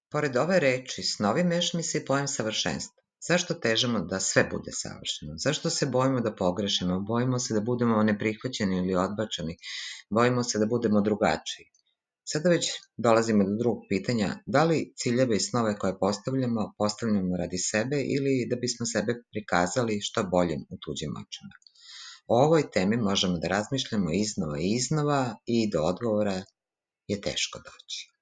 Pored ove reči snovi meš mi se i pojam savršenstva. Zašto težimo da sve bude savršeno? Zašto se bojimo da pogrešimo? Bojimo se da budemo neprihvaćeni ili odbačeni? Bojimo se da budemo drugačiji? Sada već dolazimo do drugog pitanja, da li ciljeve i snove koje postavljamo radi sebe ili da bismo sebe prikazali što boljim u tuđim očima? O ovoj temi možemo da razmišljamo iznova i iznova i do odgovora je teško doći.